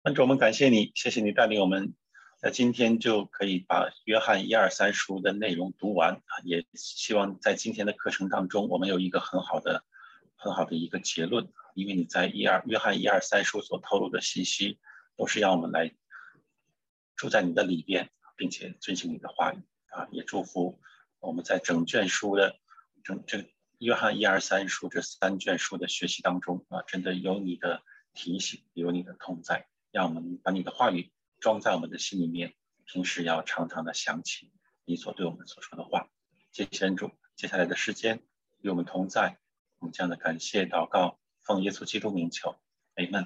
恩主，我们感谢你，谢谢你带领我们，在今天就可以把约翰一二三书的内容读完啊，也希望在今天的课程当中，我们有一个很好的一个结论，因为你在约翰一二三书所透露的信息，都是让我们来住在你的里边，并且遵循你的话语啊，也祝福我们在整卷书的这约翰一二三书这3卷书的学习当中啊，真的有你的提醒，有你的同在。让我们把你的话语装在我们的心里面，平时要常常的想起你所对我们所说的话。谢谢恩主，接下来的时间与我们同在，我们这样的感谢祷告，奉耶稣基督名求，阿们。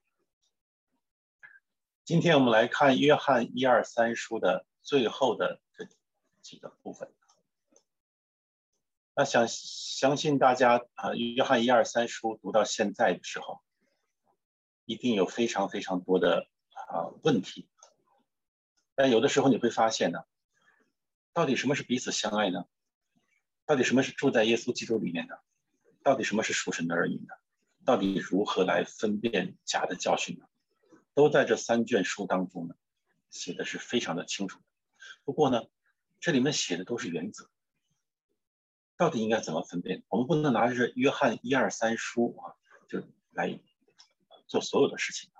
今天我们来看约翰一二三书的最后的这几个部分。那相信大家约翰一二三书读到现在的时候，一定有非常非常多的问题，但有的时候你会发现呢，到底什么是彼此相爱呢？到底什么是住在耶稣基督里面呢？到底什么是属神的儿女呢？到底如何来分辨假的教训呢？都在这3卷书当中呢，写的是非常的清楚的。不过呢，这里面写的都是原则，到底应该怎么分辨？我们不能拿着约翰一二三书就来做所有的事情。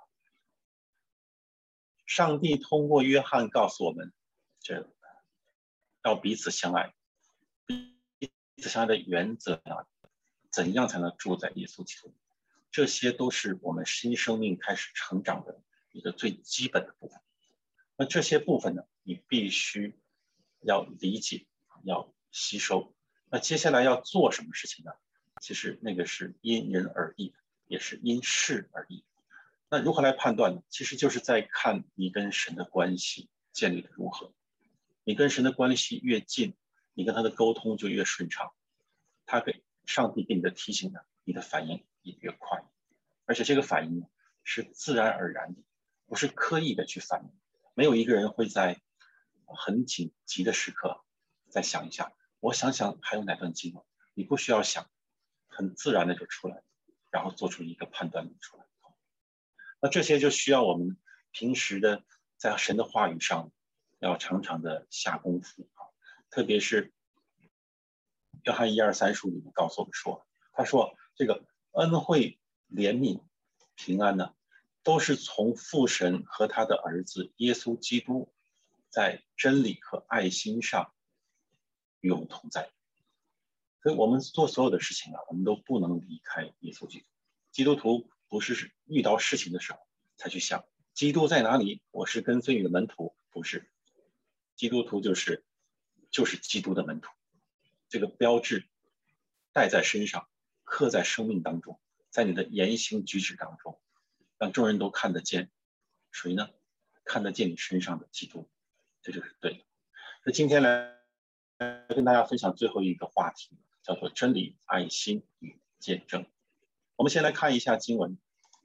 上帝通过约翰告诉我们，这要彼此相爱，彼此相爱的原则怎样才能住在耶稣基督？这些都是我们新生命开始成长的一个最基本的部分。那这些部分呢，你必须要理解，要吸收。那接下来要做什么事情呢？其实那个是因人而异，也是因事而异。那如何来判断呢？其实就是在看你跟神的关系建立的如何。你跟神的关系越近，你跟他的沟通就越顺畅。上帝给你的提醒呢，你的反应也越快。而且这个反应呢，是自然而然的，不是刻意的去反应。没有一个人会在很紧急的时刻再想一下，我想想还有哪段经文，你不需要想，很自然的就出来，然后做出一个判断出来。那这些就需要我们平时的在神的话语上要常常的下功夫特别是约翰一二三书里面告诉我们说，他说这个恩惠、怜悯、平安呢，都是从父神和他的儿子耶稣基督在真理和爱心上与我们同在。所以我们做所有的事情我们都不能离开耶稣基督。基督徒不是遇到事情的时候才去想基督在哪里，我是跟随你的门徒，不是。基督徒就是基督的门徒，这个标志带在身上，刻在生命当中，在你的言行举止当中，让众人都看得见谁呢？看得见你身上的基督，这就是对的。那今天来跟大家分享最后一个话题，叫做真理、爱心与见证。我们先来看一下经文，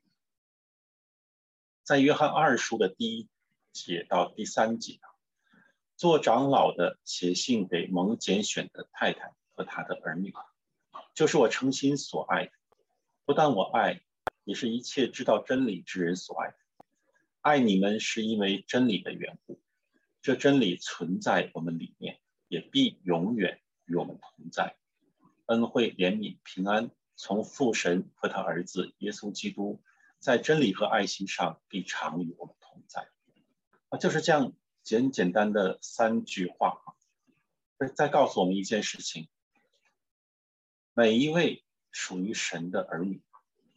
在约翰2书的第1节到第3节，做长老的写信给蒙拣选的太太和他的儿女，就是我诚心所爱的，不但我爱，也是一切知道真理之人所爱的。爱你们是因为真理的缘故，这真理存在我们里面，也必永远与我们同在。恩惠、怜悯、平安，从父神和他儿子耶稣基督，在真理和爱心上必常与我们同在。就是这样简单的3句话，再告诉我们一件事情：每一位属于神的儿女，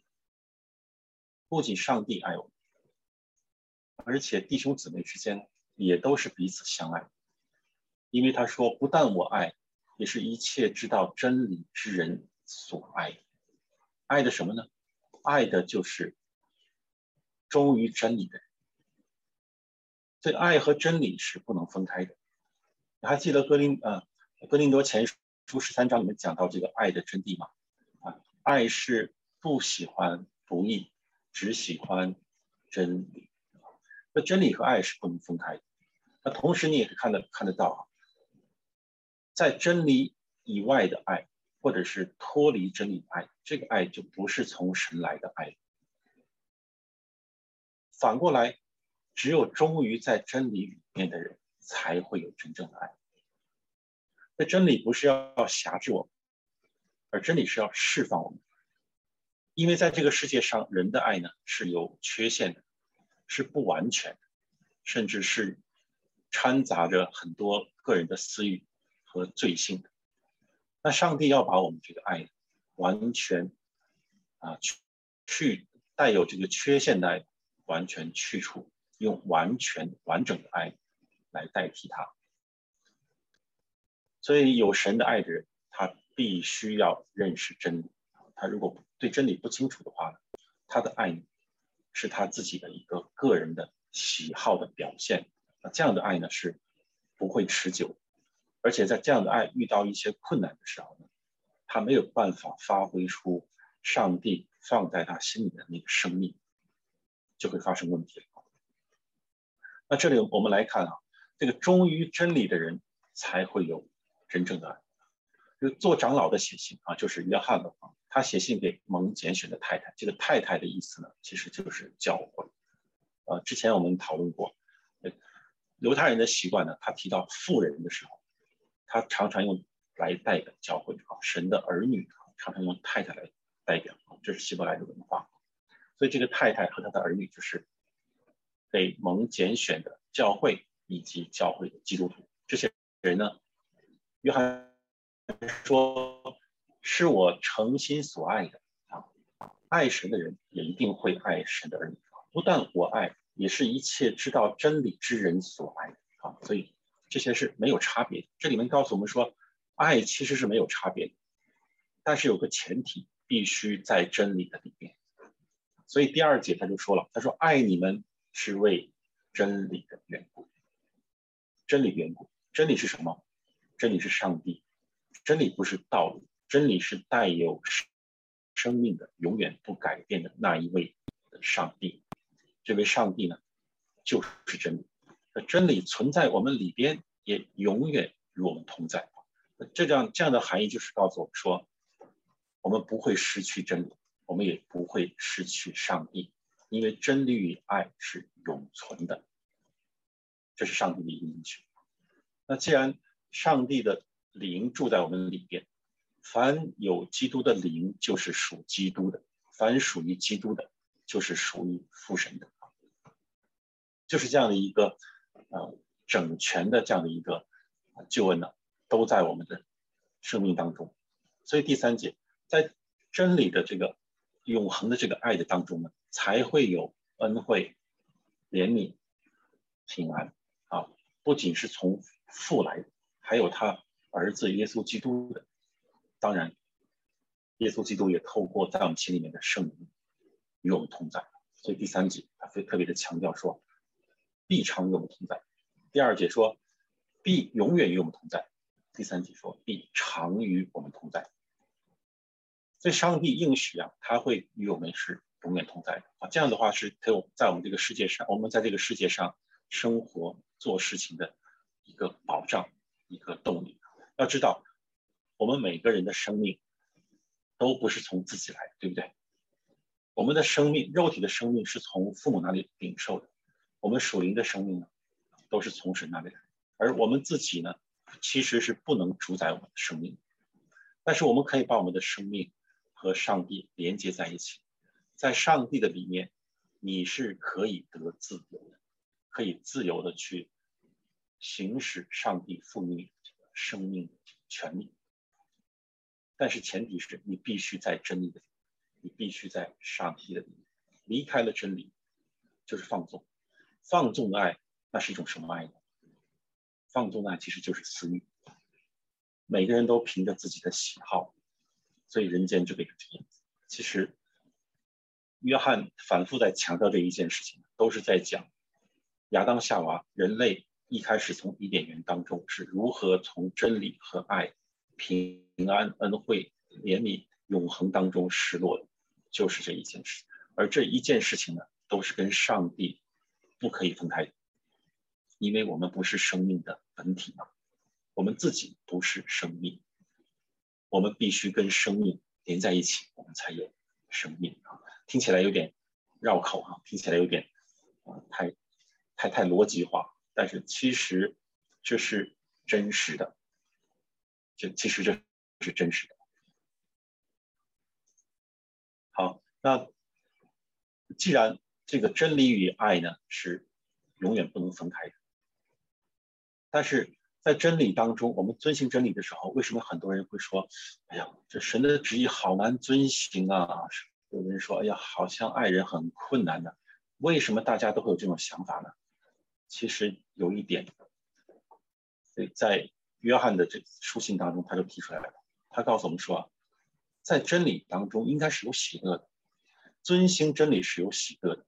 不仅上帝爱我们，而且弟兄姊妹之间也都是彼此相爱。因为他说，不但我爱，也是一切知道真理之人所爱的。爱的什么呢？爱的就是忠于真理的人。所以爱和真理是不能分开的。你还记得哥林多前书13章里面讲到这个爱的真谛吗？爱是不喜欢不义，只喜欢真理。那真理和爱是不能分开的。那同时你也看得到在真理以外的爱，或者是脱离真理的爱，这个爱就不是从神来的爱。 反过来，只有忠于在真理里面的人，才会有真正的爱。那真理不是要辖制我们，而真理是要释放我们。因为在这个世界上，人的爱呢是有缺陷的，是不完全的，甚至是掺杂着很多个人的私欲和罪性的。那上帝要把我们这个爱完全去带有这个缺陷的爱完全去除，用完全完整的爱来代替它。所以有神的爱的人，他必须要认识真理。他如果对真理不清楚的话，他的爱是他自己的一个个人的喜好的表现。那这样的爱呢是不会持久，而且在这样的爱遇到一些困难的时候呢，他没有办法发挥出上帝放在他心里的那个生命，就会发生问题了。那这里我们来看这个忠于真理的人才会有真正的爱。就做长老的写信就是约翰的他写信给蒙拣选的太太。这个太太的意思呢，其实就是教会。之前我们讨论过，犹太人的习惯呢，他提到妇人的时候，他常常用来代表教会神的儿女常常用太太来代表这是希伯来的文化。所以这个太太和他的儿女就是被蒙拣选的教会以及教会的基督徒。这些人呢，约翰说是我诚心所爱的爱神的人也一定会爱神的儿女。不但我爱，也是一切知道真理之人所爱的所以这些是没有差别的。这里面告诉我们说，爱其实是没有差别的，但是有个前提，必须在真理的里面。所以第2节他就说了，他说爱你们是为真理的缘故。真理的缘故，真理是什么？真理是上帝。真理不是道理，真理是带有生命的，永远不改变的那一位的上帝。这位上帝呢，就是真理。真理存在我们里边，也永远与我们同在。这样的含义就是告诉我们说，我们不会失去真理，我们也不会失去上帝，因为真理与爱是永存的。这是上帝的一个应许。那既然上帝的灵住在我们里边，凡有基督的灵就是属基督的，凡属于基督的就是属于父神的。就是这样的一个整全的这样的一个救恩呢，都在我们的生命当中。所以第3节，在真理的这个永恒的这个爱的当中呢，才会有恩惠、怜悯、平安不仅是从父来的，还有他儿子耶稣基督的。当然，耶稣基督也透过在我们心里面的圣灵与我们同在。所以第3节他特别的强调说，必常与我们同在。第2节说，必永远与我们同在。第3节说，必常与我们同在。所以上帝应许他会与我们是永远同在的这样的话是可以在我们这个世界上，我们在这个世界上生活做事情的一个保障，一个动力。要知道，我们每个人的生命都不是从自己来的，对不对？我们的生命，肉体的生命是从父母那里领受的，我们属灵的生命呢，都是从神那里来。而我们自己呢，其实是不能主宰我们的生命，但是我们可以把我们的生命和上帝连接在一起。在上帝的里面，你是可以得自由的，可以自由的去行使上帝赋予你的生命的权利。但是前提是你必须在真理的里面，你必须在上帝的里面。离开了真理就是放纵。放纵的爱，那是一种什么爱呢？放纵的爱其实就是私欲。每个人都凭着自己的喜好，所以人间就会有这样子。其实约翰反复在强调这一件事情，都是在讲亚当夏娃人类一开始从伊甸园当中是如何从真理和爱、平安、恩惠、怜悯、永恒当中失落的，就是这一件事。而这一件事情呢，都是跟上帝不可以分开的，因为我们不是生命的本体嘛，我们自己不是生命，我们必须跟生命连在一起，我们才有生命听起来有点绕口听起来有点太逻辑化，但是其实这是真实的，其实这是真实的。好，那既然这个真理与爱呢是永远不能分开的，但是在真理当中，我们遵行真理的时候，为什么很多人会说，哎呀，这神的旨意好难遵行啊？有人说，哎呀，好像爱人很困难呢。为什么大家都会有这种想法呢？其实有一点，在约翰的这书信当中，他就提出来了。他告诉我们说，在真理当中应该是有喜乐的，遵行真理是有喜乐的，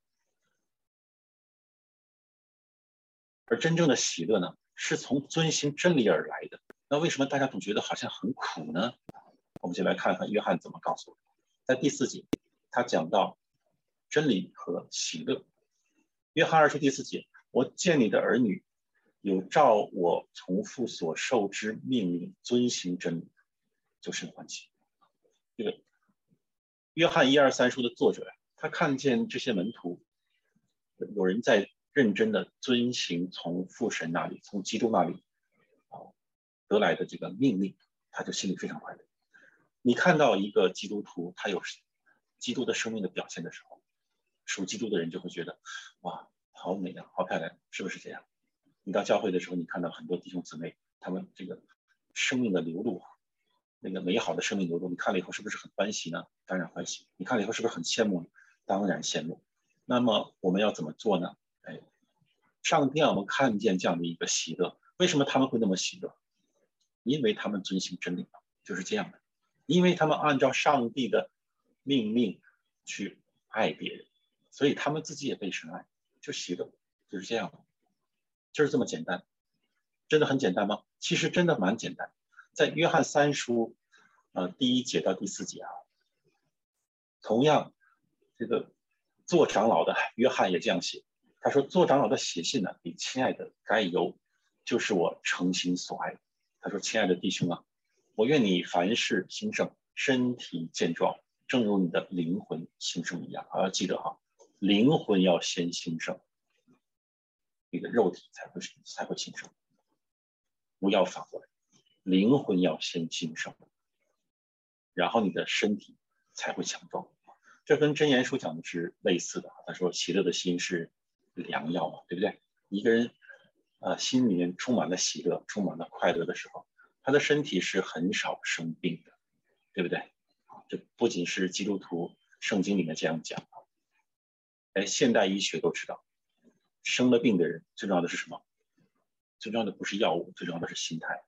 而真正的喜乐呢，是从遵行真理而来的。那为什么大家总觉得好像很苦呢？我们就来看看约翰怎么告诉我们。在第4节，他讲到真理和喜乐。约翰2书第4节，我见你的儿女有照我从父所受之命令遵行真理，就甚欢喜。这个约翰1、2、3书的作者呀，他看见这些门徒有人在认真的遵行从父神那里、从基督那里得来的这个命令，他就心里非常快乐。你看到一个基督徒他有基督的生命的表现的时候，属基督的人就会觉得，哇，好美啊，好漂亮，是不是这样？你到教会的时候，你看到很多弟兄姊妹，他们这个生命的流露，那个美好的生命流露，你看了以后是不是很欢喜呢？当然欢喜。你看了以后是不是很羡慕呢？当然羡慕。那么我们要怎么做呢？上帝让我们看见这样的一个喜乐。为什么他们会那么喜乐？因为他们遵行真理，就是这样的。因为他们按照上帝的命令去爱别人，所以他们自己也被神爱，就喜乐，就是这样的，就是这么简单。真的很简单吗？其实真的蛮简单。在约翰3书第1节到第4节啊，同样这个做长老的约翰也这样写，他说做长老的写信呢，给亲爱的该犹，就是我诚心所爱的。他说亲爱的弟兄啊，我愿你凡事兴盛，身体健壮，正如你的灵魂兴盛一样。要记得哈，灵魂要先兴盛，你的肉体才会兴盛。不要反过来，灵魂要先兴盛，然后你的身体才会强壮。这跟箴言书讲的是类似的。他说喜乐的心是良药嘛，对不对？一个人心里面充满了喜乐，充满了快乐的时候，他的身体是很少生病的，对不对？这不仅是基督徒圣经里面这样讲，现代医学都知道，生了病的人最重要的是什么？最重要的不是药物，最重要的是心态。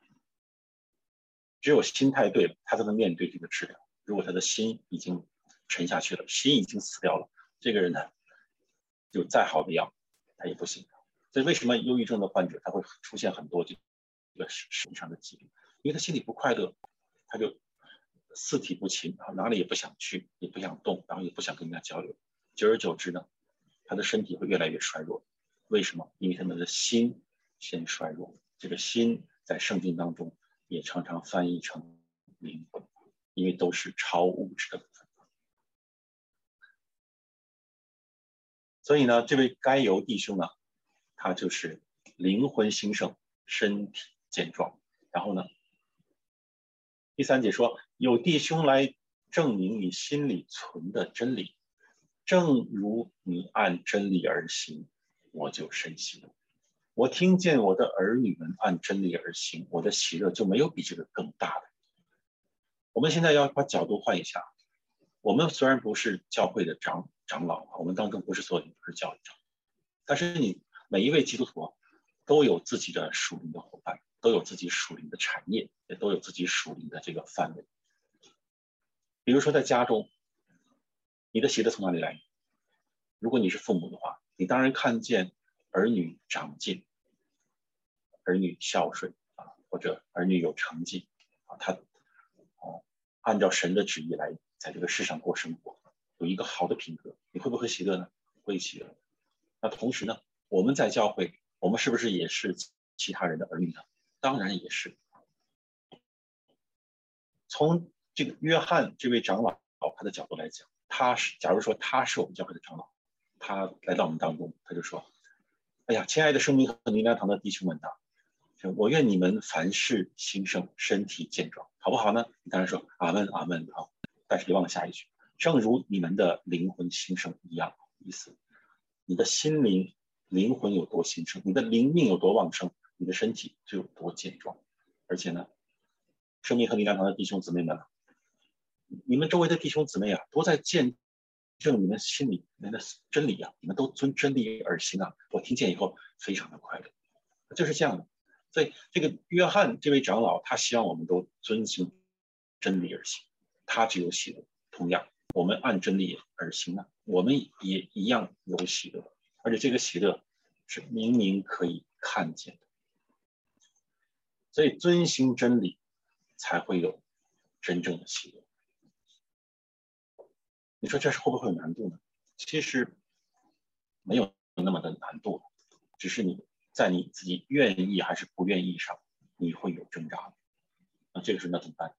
只有心态对了，他才能面对这个治疗。如果他的心已经沉下去了，心已经死掉了，这个人呢，就再好的药，他也不行。所以为什么忧郁症的患者他会出现很多这个身体上的疾病？因为他心里不快乐，他就四体不勤，哪里也不想去，也不想动，然后也不想跟人家交流。久而久之呢，他的身体会越来越衰弱。为什么？因为他们的心先衰弱。这个心在圣经当中也常常翻译成灵魂，因为都是超物质的部分。所以呢，这位该犹弟兄呢，他就是灵魂兴盛，身体健壮。然后呢，第3节说，有弟兄来证明你心里存的真理，正如你按真理而行，我就深喜乐。我听见我的儿女们按真理而行，我的喜乐就没有比这个更大的。我们现在要把角度换一下，我们虽然不是教会的长老，我们当中不是所有人都是教会长，但是你每一位基督徒都有自己的属灵的伙伴，都有自己属灵的产业，也都有自己属灵的这个范围。比如说在家中，你的喜乐从哪里来？如果你是父母的话，你当然看见儿女长进，儿女孝顺或者儿女有成绩他按照神的旨意来在这个世上过生活，有一个好的品格，你会不会喜乐呢？会喜乐。那同时呢，我们在教会，我们是不是也是其他人的儿女呢？当然也是。从这个约翰这位长老他的角度来讲，假如说他是我们教会的长老， 他来到我们当中，他就说：“哎呀，亲爱的生命和灵粮堂的弟兄们呐，我愿你们凡事兴盛，身体健壮，好不好呢？”你当然说阿门，阿门，好。但是别忘了下一句，正如你们的灵魂兴盛一样，意思你的心灵魂有多兴盛，你的灵命有多旺盛，你的身体就有多健壮。而且呢，生命和灵粮堂的弟兄姊妹们，你们周围的弟兄姊妹啊，都在见证你们心里面的真理啊，你们都遵真理而行啊。我听见以后非常的快乐，就是这样的。所以这个约翰这位长老，他希望我们都遵行真理而行，他只有喜乐。同样，我们按真理而行呢，我们也一样有喜乐，而且这个喜乐是明明可以看见的。所以遵行真理才会有真正的喜乐。你说这是会不会有难度呢？其实没有那么的难度，只是你在你自己愿意还是不愿意上，你会有挣扎。那这个时候那怎么办？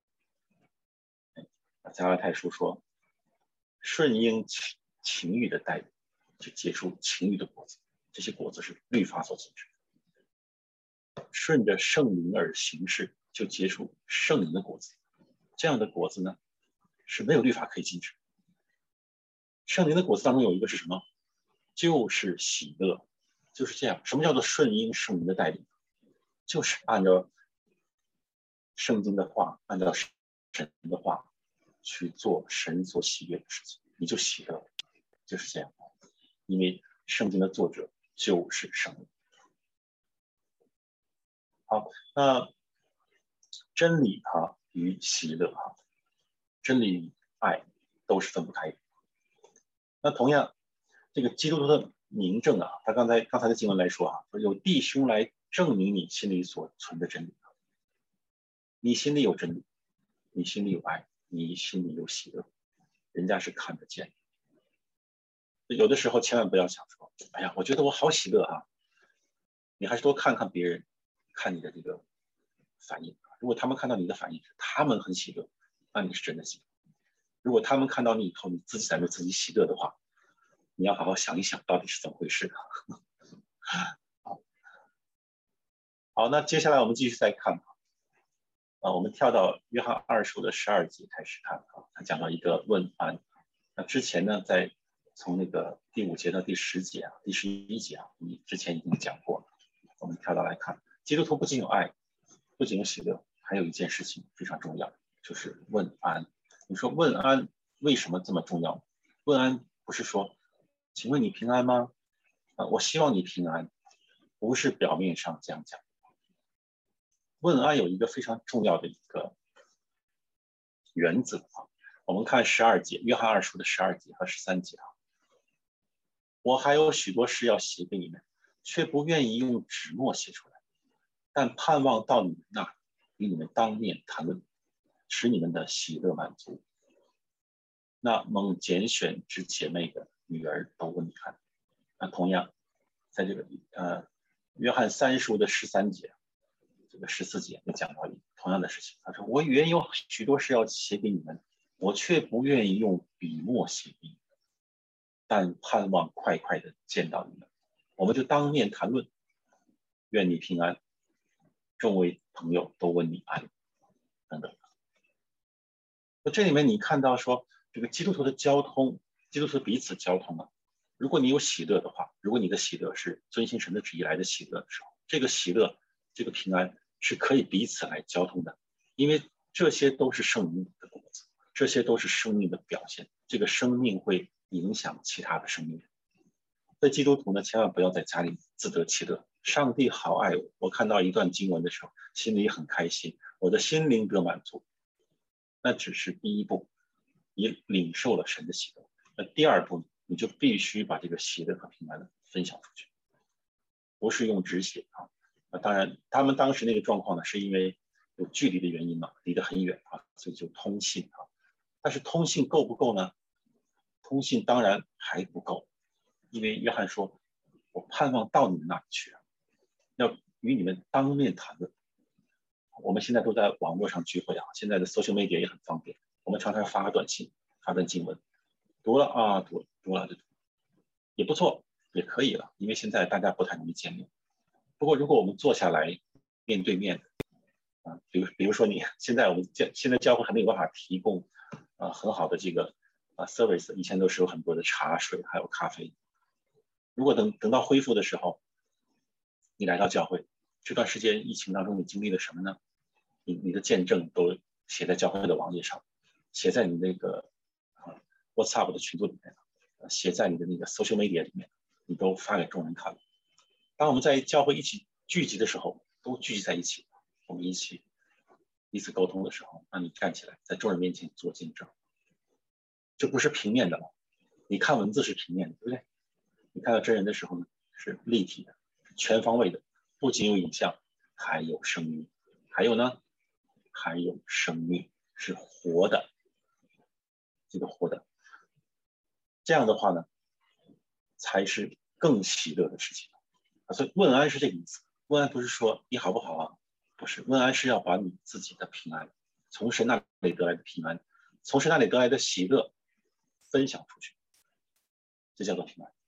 加拉太书说，顺应情欲的带领，就结出情欲的果子，这些果子是律法所禁止的。顺着圣灵而行事，就结出圣灵的果子。这样的果子呢，是没有律法可以禁止。圣灵的果子当中有一个是什么？就是喜乐，就是这样。什么叫做顺应圣灵的带领？就是按照圣经的话，按照神的话去做神所喜悦的事情，你就喜乐，就是这样。因为圣经的作者就是圣灵。好，那真理与喜乐真理与爱都是分不开的。那同样，这个基督徒的明证他刚才的经文来说有弟兄来证明你心里所存的真理。你心里有真理，你心里有爱，你心里有喜乐，人家是看得见。有的时候千万不要想说，哎呀，我觉得我好喜乐你还是多看看别人，看你的这个反应。如果他们看到你的反应是他们很喜乐，那你是真的喜乐。如果他们看到你以后，你自己在那自己喜乐的话，你要好好想一想，到底是怎么回事。好，那接下来我们继续再看我们跳到约翰2书的12节开始看他讲到一个问安。那之前呢，从那个第5节到第10节第11节你之前已经讲过了。我们跳到来看，基督徒不仅有爱，不仅有喜乐，还有一件事情非常重要，就是问安。你说问安为什么这么重要？问安不是说，请问你平安吗？我希望你平安，不是表面上这样讲。问安有一个非常重要的一个原则我们看12节，约翰2书的12节和13节我还有许多事要写给你们，却不愿意用纸墨写出来，但盼望到你们那儿，与你们当面谈论，使你们的喜乐满足。那蒙拣选之姐妹的女儿都问你看。那同样，在这个约翰3书的13节，这个14节也讲到同样的事情。他说：“我原有许多事要写给你们，我却不愿意用笔墨写给你们，但盼望快快的见到你们，我们就当面谈论。愿你平安，众位朋友都问你安，等等。”那这里面你看到说，这个基督徒的交通，基督徒彼此交通如果你有喜乐的话，如果你的喜乐是遵行神的旨意来的喜乐的时候，这个喜乐，这个平安是可以彼此来交通的，因为这些都是圣命的果子，这些都是生命的表现，这个生命会影响其他的生命。在基督徒呢，千万不要在家里自得其乐。上帝好爱我，我看到一段经文的时候，心里很开心，我的心灵得满足。那只是第一步，你领受了神的喜乐。那第二步，你就必须把这个喜乐和平安分享出去，不是用纸写当然，他们当时那个状况呢，是因为有距离的原因离得很远所以就通信但是通信够不够呢？通信当然还不够，因为约翰说：“我盼望到你们那里去要与你们当面谈论。”我们现在都在网络上聚会现在的 social media 也很方便，我们常常发短信、发段经文，读了就读。 也不错，也可以了，因为现在大家不太容易见面。不过如果我们坐下来面对面啊，比如说你现在现在教会还没有办法提供很好的这个service， 以前都是有很多的茶水还有咖啡。如果等到恢复的时候，你来到教会，这段时间疫情当中你经历了什么呢？你的见证都写在教会的网页上，写在你那个WhatsApp 的群组里面，写在你的那个 social media 里面，你都发给众人看了。当我们在教会一起聚集的时候，都聚集在一起，我们一起彼此沟通的时候，那你站起来在众人面前做见证，这不是平面的了。你看文字是平面的，对不对？你看到真人的时候呢，是立体的，是全方位的，不仅有影像，还有声音，还有呢，还有生命，是活的，这个活的。这样的话呢，才是更喜乐的事情。所以问安是这个意思。问安不是说你好不好啊，不是，问安是要把你自己的平安，从神那里得来的平安，从神那里得来的喜乐分享出去，这叫做平安。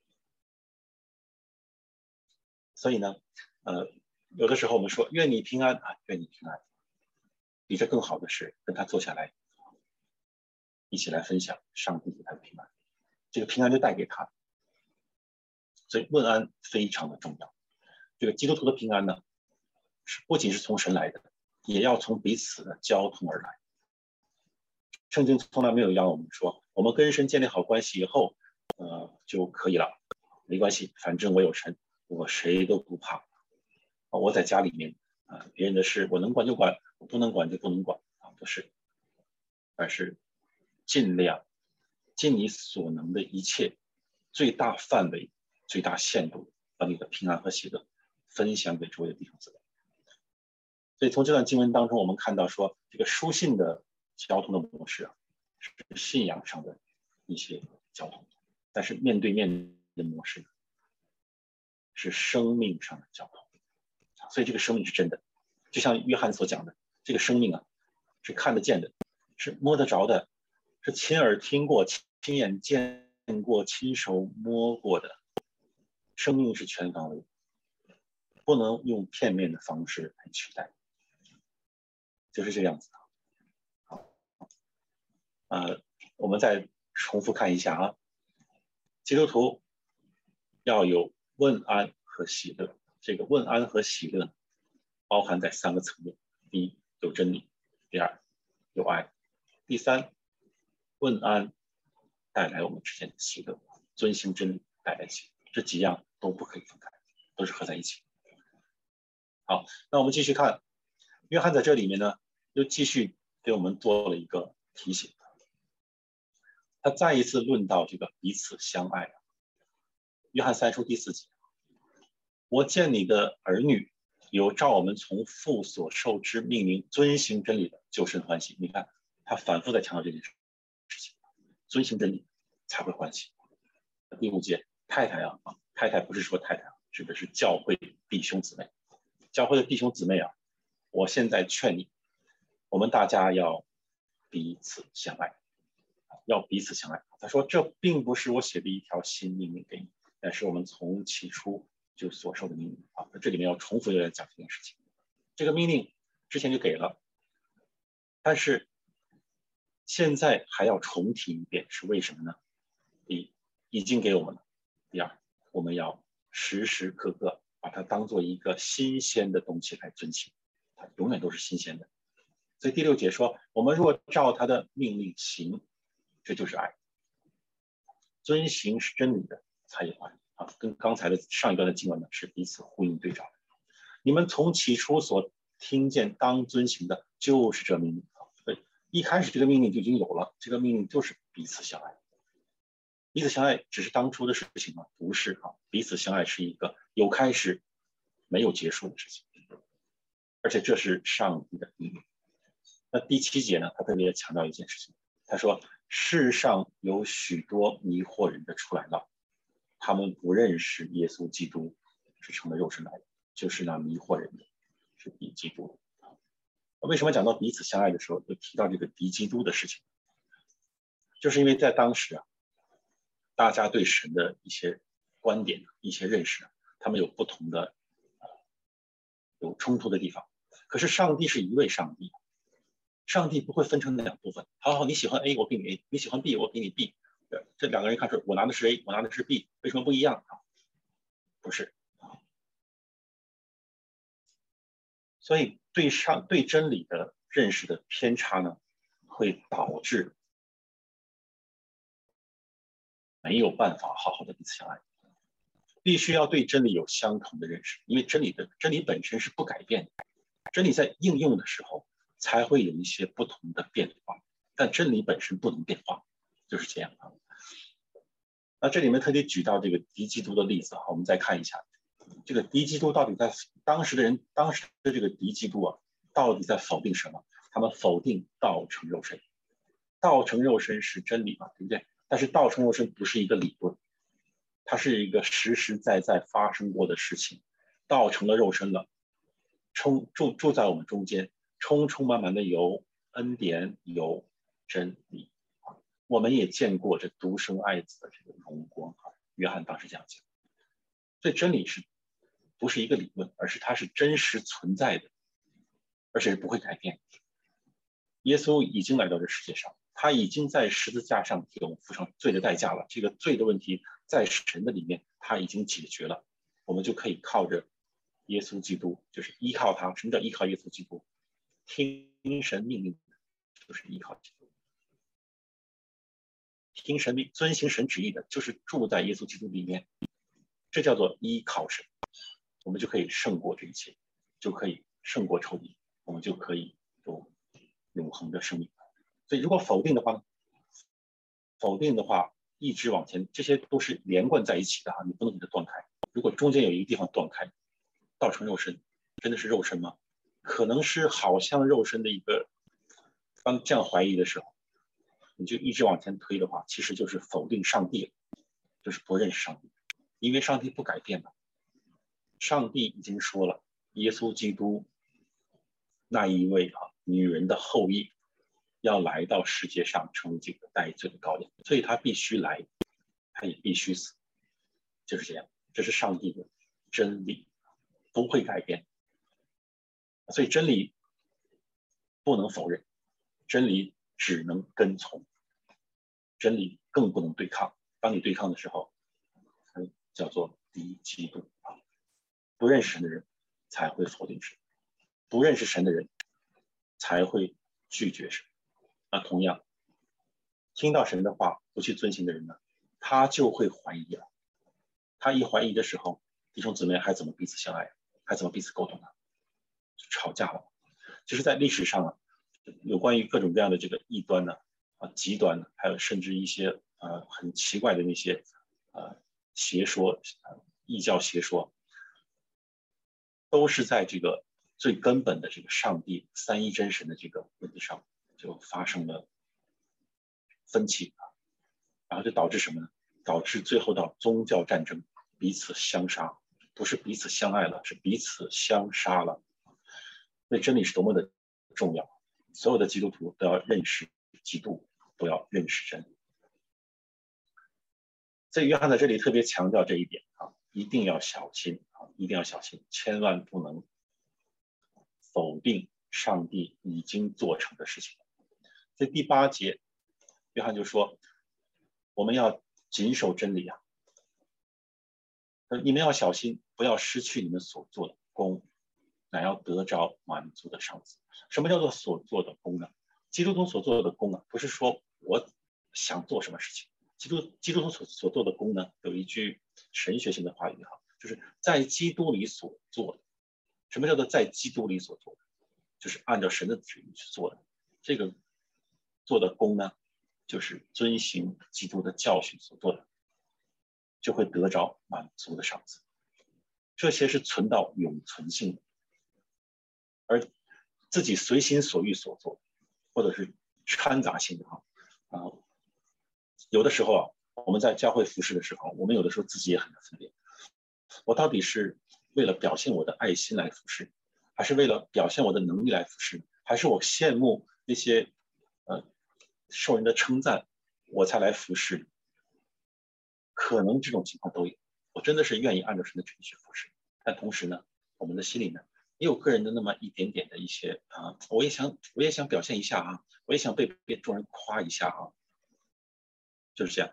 所以呢，有的时候我们说愿你平安啊，愿你平安，比这更好的是跟他坐下来，一起来分享上帝给他的平安，这个平安就带给他。所以问安非常的重要。这个基督徒的平安呢，不仅是从神来的，也要从彼此的交通而来。圣经从来没有让我们说，我们跟神建立好关系以后，就可以了，没关系，反正我有神，我谁都不怕。我在家里面别人的事我能管就管，我不能管就不能管不是，而是尽量尽你所能的一切，最大范围、最大限度，把你的平安和喜乐分享给周围的弟兄姊妹。所以从这段经文当中，我们看到说，这个书信的交通的模式是信仰上的一些交通，但是面对面的模式是生命上的交通。所以这个生命是真的，就像约翰所讲的，这个生命是看得见的，是摸得着的，是亲耳听过、亲眼见过、亲手摸过的。生命是全方位，不能用片面的方式来取代，就是这个样子。我们再重复看一下基督徒要有问安和喜乐。这个问安和喜乐包含在3个层面：第一，有真理；第二，有爱；第三，问安带来我们之间的喜乐，遵行真理带来喜乐，这几样都不可以分开，都是合在一起。好，那我们继续看，约翰在这里面呢，又继续给我们做了一个提醒。他再一次论到这个彼此相爱。约翰3书第4节，我见你的儿女有照我们从父所受之命令遵行真理的，就甚欢喜。你看，他反复在强调这件事情，遵行真理才会欢喜。第5节，太太不是说太太，指的是教会弟兄姊妹。教会的弟兄姊妹我现在劝你，我们大家要彼此相爱，要彼此相爱。他说，这并不是我写的一条新命令给你，但是我们从起初就所受的命令这里面要重复讲这件事情。这个命令之前就给了，但是现在还要重提一遍，是为什么呢？第一，已经给我们了；第二，我们要时时刻刻把它当做一个新鲜的东西来遵行，它永远都是新鲜的。所以第6节说，我们若照他的命令行，这就是爱。遵行是真理的，才有爱跟刚才的上一段的经文呢是彼此呼应对照的。你们从起初所听见当遵行的，就是这命令。所以一开始这个命令就已经有了，这个命令就是彼此相爱。彼此相爱只是当初的事情吗？不是彼此相爱是一个有开始没有结束的事情，而且这是上帝的命令。那第7节呢，他特别强调一件事情，他说，世上有许多迷惑人的出来了，他们不认识耶稣基督是成了肉身来的，就是那迷惑人的是敌基督。为什么讲到彼此相爱的时候就提到这个敌基督的事情？就是因为在当时大家对神的一些观点、一些认识，他们有不同的有冲突的地方。可是上帝是一位上帝，上帝不会分成两部分。好，你喜欢 A， 我给你 A； 你喜欢 B， 我给你 B。这两个人看出我拿的是 A， 我拿的是 B， 为什么不一样啊？不是。所以对真理的认识的偏差呢，会导致没有办法好好的彼此相爱。必须要对真理有相同的认识，因为真理本身是不改变的，真理在应用的时候才会有一些不同的变化，但真理本身不能变化，就是这样啊。那这里面特别举到这个敌基督的例子啊，我们再看一下，这个敌基督到底在当时的这个敌基督啊，到底在否定什么？他们否定道成肉身，道成肉身是真理嘛，对不对？但是道成肉身不是一个理论，它是一个实实在在发生过的事情，道成了肉身了，住在我们中间，充满满的有恩典有真理。我们也见过这独生爱子的这个荣光啊，约翰当时这样讲。所以真理不是一个理论，而是它是真实存在的，而且是不会改变。耶稣已经来到这世界上，他已经在十字架上给我们付上罪的代价了。这个罪的问题在神的里面他已经解决了，我们就可以靠着耶稣基督，就是依靠他。什么叫依靠耶稣基督？听神命令就是依靠基督，听神命遵行神旨意的，就是住在耶稣基督里面，这叫做依靠神。我们就可以胜过这一切，就可以胜过仇敌，我们就可以有永恒的生命。所以如果否定的话呢？否定的话一直往前，这些都是连贯在一起的啊，你不能给它断开。如果中间有一个地方断开，道成肉身，真的是肉身吗？可能是好像肉身的一个，当这样怀疑的时候，你就一直往前推的话，其实就是否定上帝，就是不认识上帝，因为上帝不改变嘛。上帝已经说了，耶稣基督那一位女人的后裔要来到世界上成为这个代罪的羔羊，所以他必须来，他也必须死，就是这样。这是上帝的真理，不会改变。所以真理不能否认，真理只能跟从，真理更不能对抗。当你对抗的时候，叫做敌基督啊。不认识神的人才会否定神，不认识神的人才会拒绝神。那同样，听到神的话不去遵行的人呢，他就会怀疑了。他一怀疑的时候，弟兄姊妹还怎么彼此相爱，还怎么彼此沟通呢？就吵架了。其实，在历史上啊，有关于各种各样的这个异端呢，极端的，还有甚至一些很奇怪的那些邪说，异教邪说，都是在这个最根本的这个上帝三一真神的这个问题上就发生了分歧啊，然后就导致什么呢？导致最后到宗教战争，彼此相杀，不是彼此相爱了，是彼此相杀了。所以真理是多么的重要，所有的基督徒都要认识基督，都要认识真理。所以约翰在这里特别强调这一点啊，一定要小心啊，一定要小心，千万不能否定上帝已经做成的事情。在第8节，约翰就说，我们要谨守真理啊，你们要小心，不要失去你们所做的功，乃要得着满足的赏赐。什么叫做所做的功呢？基督徒所做的功啊，不是说我想做什么事情。基督徒所做的功呢，有一句神学性的话语哈，就是在基督里所做的。什么叫做在基督里所做的？就是按照神的旨意去做的。这个做的功呢，就是遵行基督的教训所做的，就会得着满足的赏赐。这些是存到永存性的，而自己随心所欲所做，或者是掺杂性的有的时候啊，我们在教会服侍的时候，我们有的时候自己也很难分辨，我到底是为了表现我的爱心来服侍，还是为了表现我的能力来服侍，还是我羡慕那些受人的称赞我才来服侍？可能这种情况都有， 我真的是愿意按照神的旨意去服侍。但同时呢，我们的心里呢，也有个人的那么一点点的一些我也想表现一下啊，我也想被众人夸一下啊，就是这样。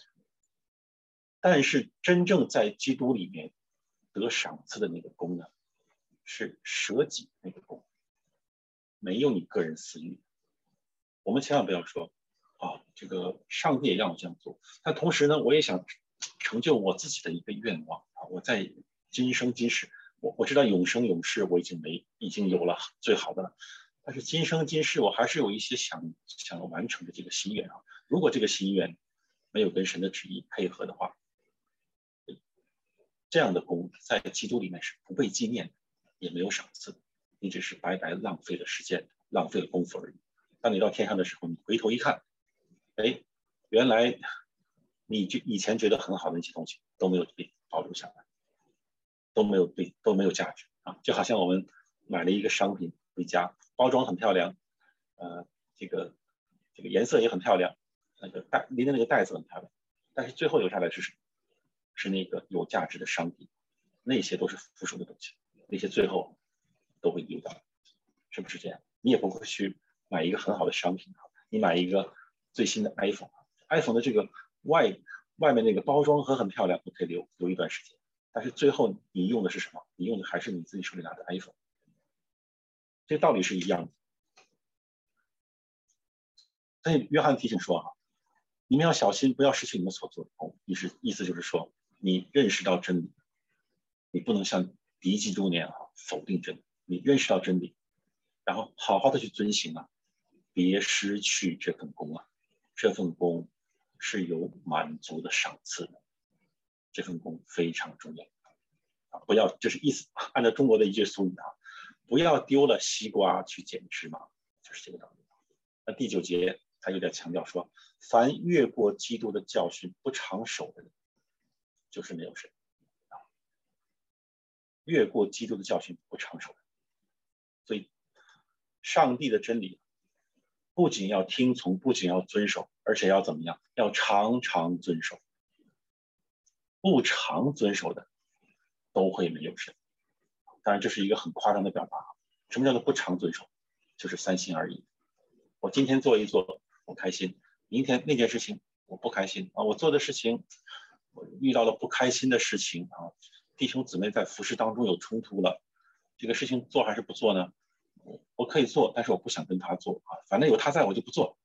但是真正在基督里面得赏赐的那个功呢，是舍己那个功，没有你个人私欲。我们千万不要说这个上帝也让我这样做，但同时呢，我也想成就我自己的一个愿望我在今生今世，我知道永生永世我已经有了最好的了，但是今生今世我还是有一些想要完成的这个心愿如果这个心愿没有跟神的旨意配合的话，这样的功在基督里面是不被纪念的，也没有赏赐的，你只是白白浪费了时间，浪费了功夫而已。当你到天上的时候，你回头一看，原来你以前觉得很好的那些东西都没有被保留下来，都没有价值就好像我们买了一个商品回家，包装很漂亮，这个颜色也很漂亮，拎的那个袋子很漂亮，但是最后留下来是什么？是那个有价值的商品，那些都是附属的东西，那些最后都会丢掉，是不是这样？你也不会去买一个很好的商品你买一个最新的 iPhone 的这个外面那个包装盒很漂亮，你可以留一段时间，但是最后你用的是什么？你用的还是你自己手里拿的 iPhone， 这个道理是一样的。所以约翰提醒说你们要小心，不要失去你们所做的功。意思就是说，你认识到真理，你不能像敌基督那样否定真理。你认识到真理，然后好好的去遵行别失去这份功这份功是有满足的赏赐的，这份功非常重要不要，这是意思，按照中国的一句俗语不要丢了西瓜去捡芝麻，就是这个道理。那第9节他有点强调说，凡越过基督的教训不常守的人，就是没有神越过基督的教训不常守的人，所以上帝的真理不仅要听从，不仅要遵守，而且要怎么样？要常常遵守。不常遵守的都会没有神。当然，这是一个很夸张的表达。什么叫做不常遵守？就是三心二意。我今天做一做，我开心；明天那件事情我不开心我做的事情，我遇到了不开心的事情弟兄姊妹在服事当中有冲突了，这个事情做还是不做呢？我可以做，但是我不想跟他做反正有他在我就不做。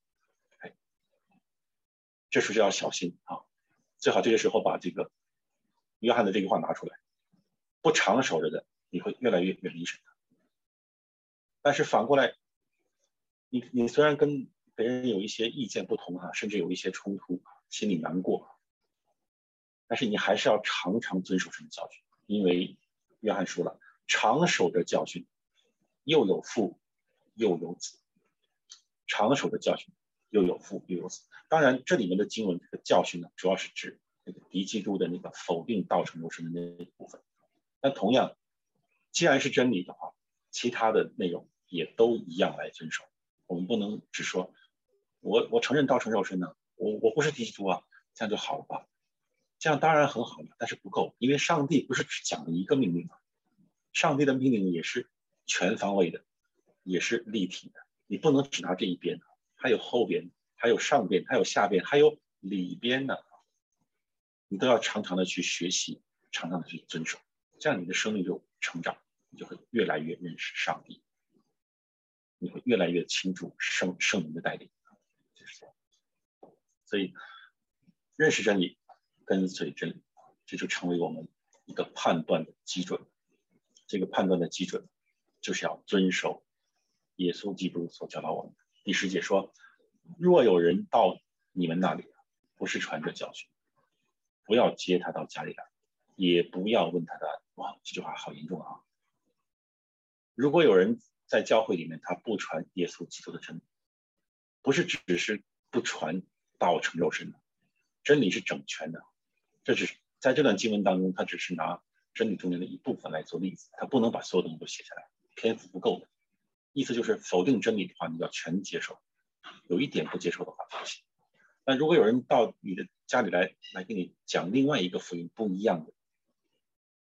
这时候就要小心最好这个时候把这个约翰的这句话拿出来，不常守着的，你会越来越远离神。但是反过来，你虽然跟别人有一些意见不同甚至有一些冲突，心里难过，但是你还是要常常遵守神的教训，因为约翰说了，常守着教训，又有父又有子。常守着教训，又有父又有子。当然，这里面的经文这个教训呢，主要是指那个敌基督的那个否定道成肉身的那一部分。但同样，既然是真理的话，其他的内容也都一样来遵守。我们不能只说我承认道成肉身呢，我不是敌基督这样就好了吧？这样当然很好了，但是不够，因为上帝不是只讲了一个命令上帝的命令也是全方位的，也是立体的。你不能只拿这一边还有后边，还有上边，还有下边，还有里边呢，你都要常常的去学习，常常的去遵守，这样你的生命就成长，你就会越来越认识上帝，你会越来越清楚圣灵的带领，就是这样。所以认识真理，跟随真理，这就成为我们一个判断的基准。这个判断的基准就是要遵守耶稣基督所教导我们的。第10节说，若有人到你们那里不是传着教训，不要接他到家里来，也不要问他的案。哇，这句话好严重如果有人在教会里面他不传耶稣基督的真理，不是只是不传道成肉身的，真理是整全的。这只是在这段经文当中，他只是拿真理中间的一部分来做例子，他不能把所有东西都写下来，篇幅不够的。意思就是否定真理的话，你要全接受，有一点不接受的话不行。那如果有人到你的家里来给你讲另外一个福音不一样的，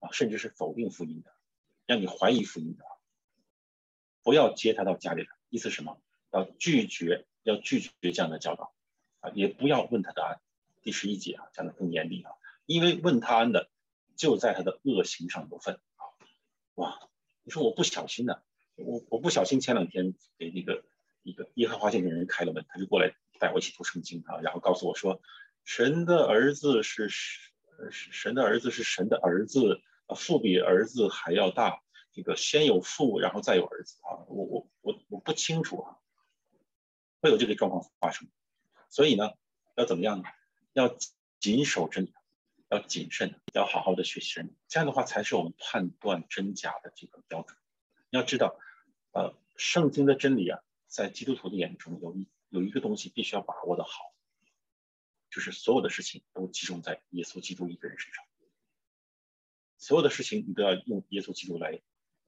甚至是否定福音的，让你怀疑福音的，不要接他到家里来。意思是什么？要拒绝这样的教导也不要问他的安。第11节讲的更严厉因为问他安的就在他的恶行上有份哇，你说我不小心的，我不小心前2天给一个耶和华见证人开了门，他就过来带我一起读圣经然后告诉我说，神的儿子是神的儿子，父比儿子还要大，这个先有父，然后再有儿子我不清楚会有这个状况发生，所以呢，要怎么样呢？要谨守真理，要谨慎，要好好的学习真理，这样的话才是我们判断真假的这个标准。要知道，圣经的真理在基督徒的眼中有一个东西必须要把握的好，就是所有的事情都集中在耶稣基督一个人身上，所有的事情你都要用耶稣基督来，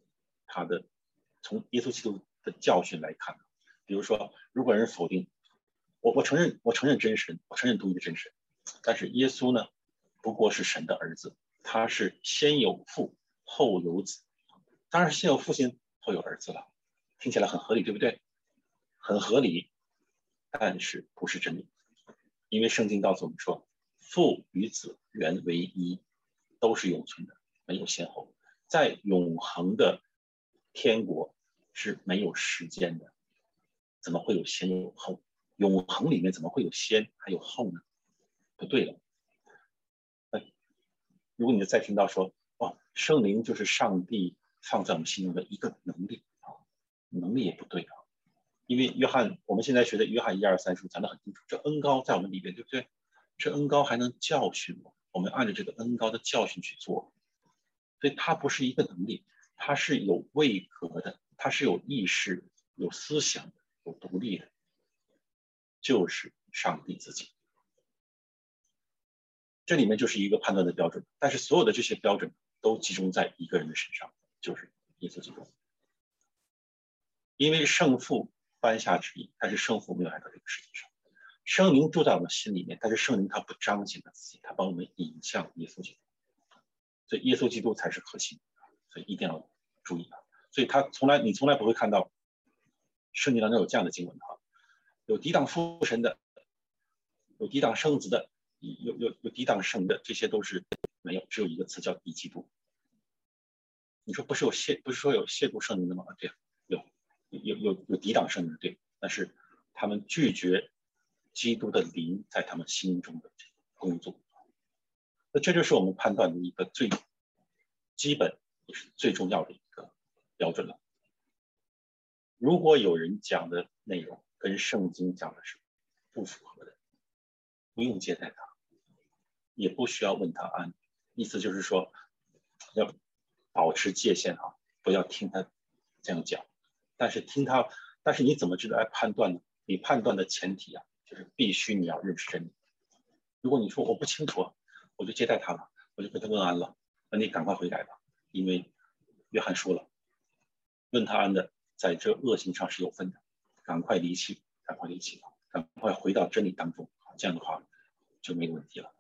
从耶稣基督的教训来看。比如说，如果人否定我承认真神，我承认独一的真神，但是耶稣呢，不过是神的儿子，他是先有父后有子，当然是先有父亲后有儿子了，听起来很合理，对不对？很合理，但是不是真理，因为圣经告诉我们说，父与子原为一，都是永存的，没有先后，在永恒的天国是没有时间的，怎么会有先有后？永恒里面怎么会有先还有后呢？不对了。如果你再听到说，圣灵就是上帝放在我们心中的一个能力能力也不对因为我们现在学的约翰1、2、3书讲得很清楚，这恩膏在我们里面，对不对？这恩膏还能教训我们按照这个恩膏的教训去做，所以它不是一个能力，它是有位格的，它是有意识、有思想的、有独立的，就是上帝自己。这里面就是一个判断的标准，但是所有的这些标准都集中在一个人的身上，就是耶稣基督。因为圣父颁下旨意，但是圣父没有来到这个世界上，圣灵住在我们心里面，但是圣灵他不彰显他自己，他帮我们引向耶稣基督，所以耶稣基督才是核心，所以一定要注意所以你从来不会看到圣经当中有这样的经文有抵挡父神的，有抵挡圣子的，有抵挡圣的，这些都是没有，只有一个词叫敌基督。你说不是说有亵渎圣灵的吗？对，有抵挡圣灵的，对，但是他们拒绝基督的灵在他们心中的工作。那这就是我们判断的一个最基本也是最重要的一个标准了。如果有人讲的内容跟圣经讲的是不符合的，不用接待他，也不需要问他安。意思就是说，要保持界限不要听他这样讲。但是你怎么知道来判断呢？你判断的前提就是必须你要认识真理。如果你说我不清楚，我就接待他了，我就跟他问安了，那你赶快悔改吧，因为约翰说了，问他安的在这恶行上是有份的，赶快离弃，赶快回到真理当中，这样的话就没有问题了。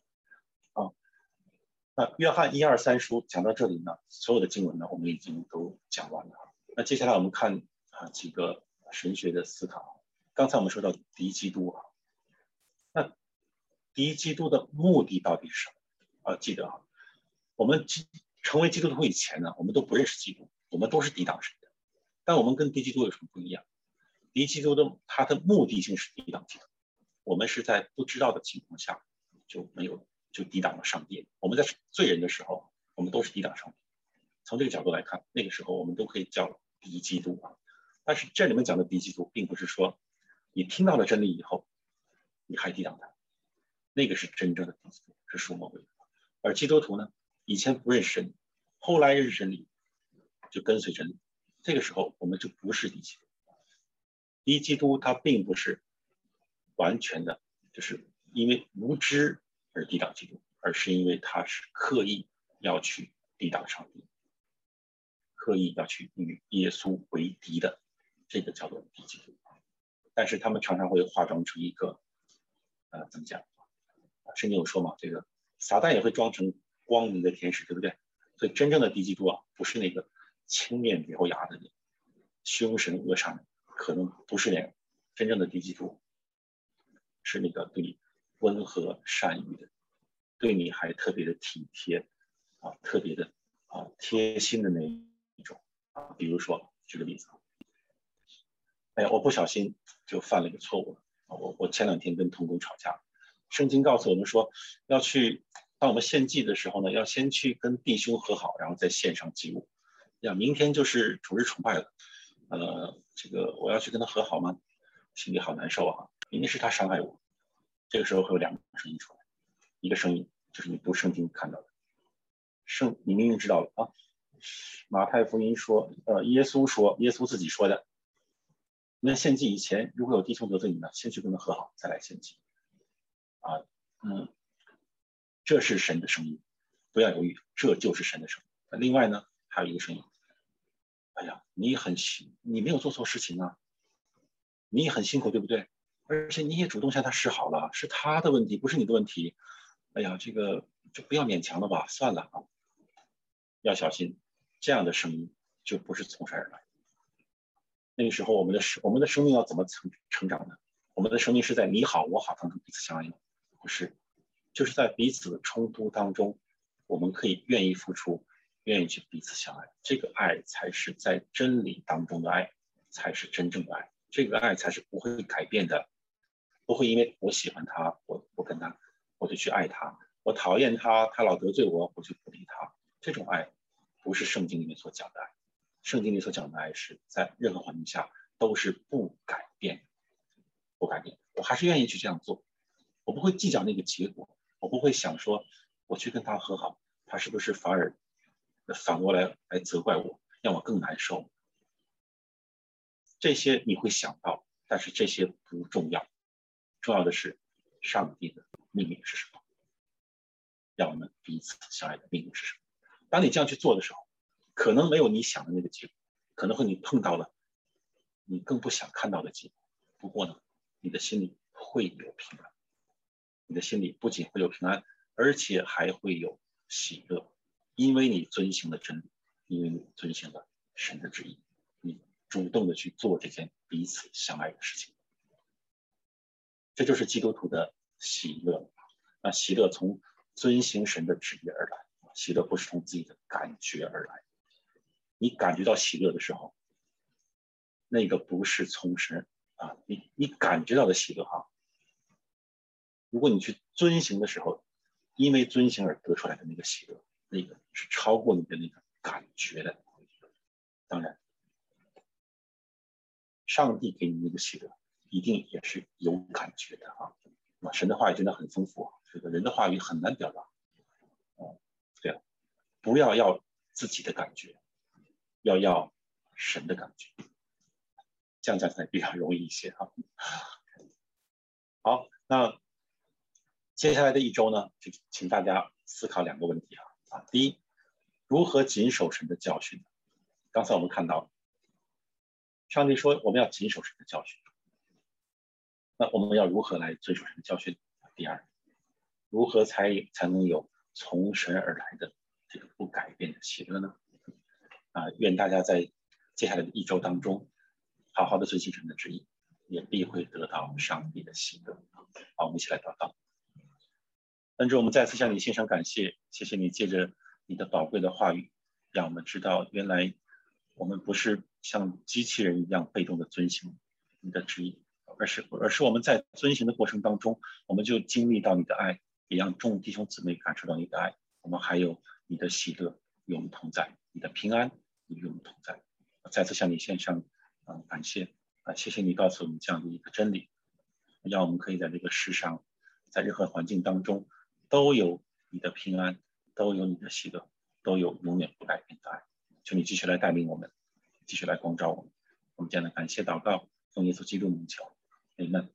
那约翰1、2、3书讲到这里呢，所有的经文呢，我们已经都讲完了。那接下来我们看几个神学的思考。刚才我们说到敌基督那敌基督的目的到底是什么？记得我们成为基督徒以前呢，我们都不认识基督，我们都是抵挡神的。但我们跟敌基督有什么不一样？敌基督他的目的性是抵挡基督，我们是在不知道的情况下就抵挡了上帝。我们在罪人的时候，我们都是抵挡上帝。从这个角度来看，那个时候我们都可以叫敌基督但是这里面讲的敌基督，并不是说你听到了真理以后，你还抵挡他，那个是真正的敌基督，是属魔鬼的。而基督徒呢，以前不认识真理，后来认识真理，就跟随真理。这个时候我们就不是敌基督。敌基督他并不是完全的，就是因为无知而抵挡基督，而是因为他是刻意要去抵挡上帝，刻意要去与耶稣为敌的，这个叫做敌基督。但是他们常常会化妆成一个怎么讲？圣经有说嘛，这个撒旦也会装成光明的天使，对不对？ 所以真正的低基督啊，不是那个青面獠牙的人，凶神恶煞的，可能不是那样。真正的低基督是那个对你温和善意的，对你还特别的体贴啊，特别的贴心的那一种啊。比如说举个例子，哎呀，我不小心就犯了一个错误了。我前2天跟同工吵架，圣经告诉我们说，要去当我们献祭的时候呢，要先去跟弟兄和好，然后再献上祭物。呀，明天就是主日崇拜了，这个我要去跟他和好吗？心里好难受啊！明明是他伤害我。这个时候会有2个声音出来，一个声音就是你读圣经看到的，你明明知道了啊。马太福音说，耶稣自己说的。那献祭以前，如果有弟兄得罪你呢，先去跟他和好，再来献祭。啊，这是神的声音，不要犹豫，这就是神的声音。另外呢，还有一个声音，哎呀，你没有做错事情啊，你也很辛苦，对不对？而且你也主动向他示好了，是他的问题，不是你的问题。哎呀，这个就不要勉强了吧，算了啊，要小心，这样的声音就不是从神而来。那个时候我们的生命要怎么成长呢？我们的生命是在你好我好当中彼此相爱吗？不是，就是在彼此的冲突当中，我们可以愿意付出，愿意去彼此相爱。这个爱才是在真理当中的爱，才是真正的爱。这个爱才是不会改变的，不会因为我喜欢他，我跟他，我就去爱他；我讨厌他，他老得罪我，我就不理他。这种爱不是圣经里面所讲的爱。圣经里所讲的爱是在任何环境下都是不改变，不改变。我还是愿意去这样做，我不会计较那个结果，我不会想说我去跟他和好，他是不是反过来责怪我，让我更难受。这些你会想到，但是这些不重要，重要的是上帝的命令是什么，让我们彼此相爱的命令是什么。当你这样去做的时候，可能没有你想的那个结果，可能会你碰到了你更不想看到的结果。不过呢，你的心里会有平安，你的心里不仅会有平安，而且还会有喜乐，因为你遵行了真理，因为你遵行了神的旨意，你主动的去做这件彼此相爱的事情。这就是基督徒的喜乐。那喜乐从遵行神的旨意而来，喜乐不是从自己的感觉而来。你感觉到喜乐的时候，那个不是从神啊，你感觉到的喜乐哈。如果你去遵行的时候，因为遵行而得出来的那个喜乐，那个是超过你的那个感觉的。当然，上帝给你那个喜乐，一定也是有感觉的啊。神的话语真的很丰富，这个人的话语很难表达。对啊，不要自己的感觉，要神的感觉，这样讲才比较容易一些哈。好，那接下来的一周呢，就请大家思考2个问题啊。第一，如何谨守神的教训？刚才我们看到，上帝说我们要谨守神的教训，那我们要如何来遵守神的教训？第二，如何才能有从神而来的这个不改变的喜乐呢？愿大家在接下来的一周当中，好好的遵行神的旨意，也必会得到上帝的喜乐。好，我们一起来祷告。恩主，我们再次向你献上感谢，谢谢你借着你的宝贵的话语，让我们知道原来我们不是像机器人一样被动的遵行你的旨意，而是我们在遵行的过程当中，我们就经历到你的爱，也让众弟兄姊妹感受到你的爱，我们还有你的喜乐与我们同在，你的平安与我们同在。再次向你献上感谢谢谢你告诉我们这样的一个真理，让我们可以在这个世上，在任何环境当中都有你的平安，都有你的喜乐，都有永远不改变的爱。求你继续来带领我们，继续来光照我们。我们这样的感谢祷告，奉耶稣基督名求，阿们。